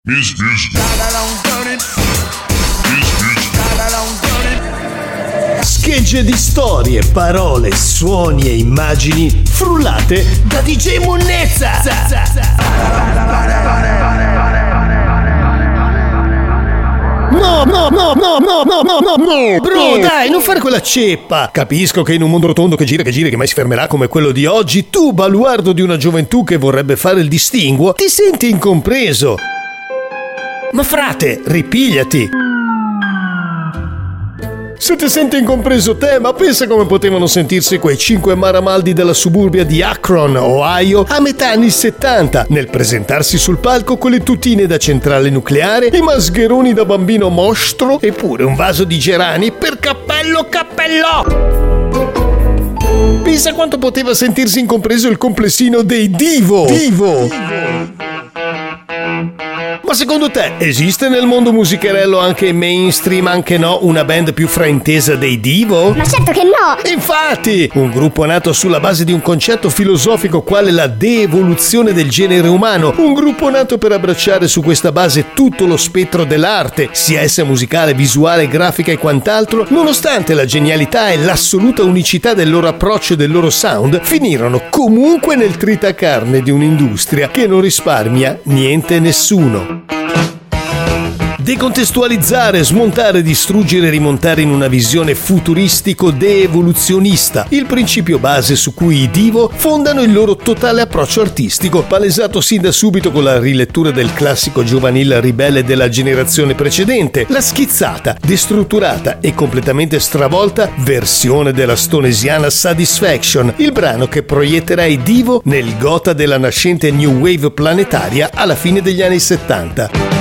Schegge di storie, parole, suoni e immagini frullate da DJ Monnezza. No, bro, dai, non fare quella ceppa. Capisco che in un mondo rotondo che gira, che mai si fermerà come quello di oggi, tu, baluardo di una gioventù che vorrebbe fare il distinguo, ti senti incompreso. Ma frate, ripigliati. Se ti senti incompreso te, ma pensa come potevano sentirsi quei 5 maramaldi della suburbia di Akron, Ohio, a metà anni 70, nel presentarsi sul palco con le tutine da centrale nucleare, i mascheroni da bambino mostro e pure un vaso di gerani per cappello. Pensa quanto poteva sentirsi incompreso il complessino dei Divo. Ma secondo te esiste nel mondo musicherello anche mainstream, anche no, una band più fraintesa dei Divo? Ma certo che no! Infatti, un gruppo nato sulla base di un concetto filosofico quale la de-evoluzione del genere umano, un gruppo nato per abbracciare su questa base tutto lo spettro dell'arte, sia essa musicale, visuale, grafica e quant'altro, nonostante la genialità e l'assoluta unicità del loro approccio e del loro sound, finirono comunque nel tritacarne di un'industria che non risparmia niente e nessuno. Decontestualizzare, smontare, distruggere e rimontare in una visione futuristico-de-evoluzionista, il principio base su cui i Divo fondano il loro totale approccio artistico, palesato sin da subito con la rilettura del classico giovanile ribelle della generazione precedente, la schizzata, destrutturata e completamente stravolta versione della stonesiana Satisfaction, il brano che proietterà i Divo nel gotha della nascente New Wave planetaria alla fine degli anni 70.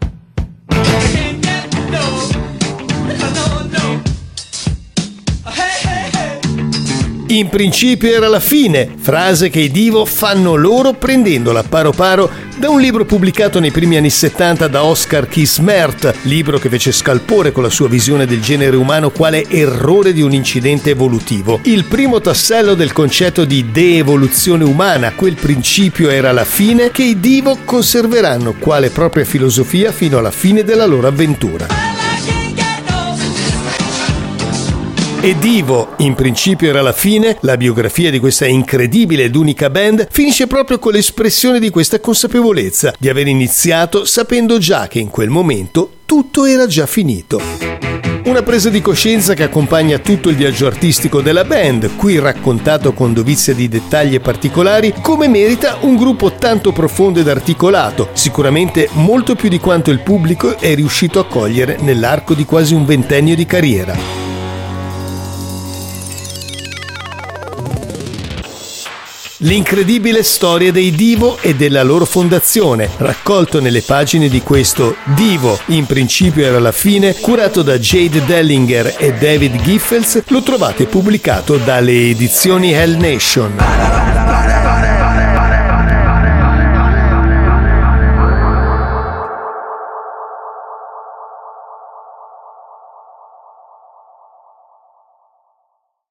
In principio era la fine, frase che i Divo fanno loro prendendola paro paro da un libro pubblicato nei primi anni 70 da Oscar Kismert, libro che fece scalpore con la sua visione del genere umano quale errore di un incidente evolutivo. Il primo tassello del concetto di de-evoluzione umana, quel principio era la fine che i Divo conserveranno quale propria filosofia fino alla fine della loro avventura. E Divo, in principio era la fine, la biografia di questa incredibile ed unica band finisce proprio con l'espressione di questa consapevolezza, di aver iniziato sapendo già che in quel momento tutto era già finito. Una presa di coscienza che accompagna tutto il viaggio artistico della band, qui raccontato con dovizia di dettagli e particolari, come merita un gruppo tanto profondo ed articolato, sicuramente molto più di quanto il pubblico è riuscito a cogliere nell'arco di quasi un ventennio di carriera. L'incredibile storia dei Divo e della loro fondazione, raccolto nelle pagine di questo Divo, in principio era la fine, curato da Jade Dellinger e David Giffels, lo trovate pubblicato dalle edizioni Hell Nation.